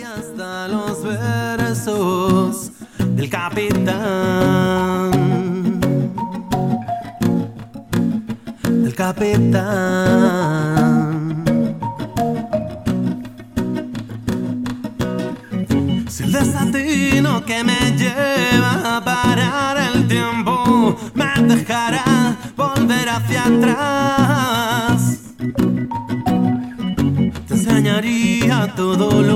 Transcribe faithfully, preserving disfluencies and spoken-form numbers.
hasta los versos del capitán, del capitán. Si el destino que me lleva a parar el tiempo me dejará volver hacia atrás, te enseñaría todo lo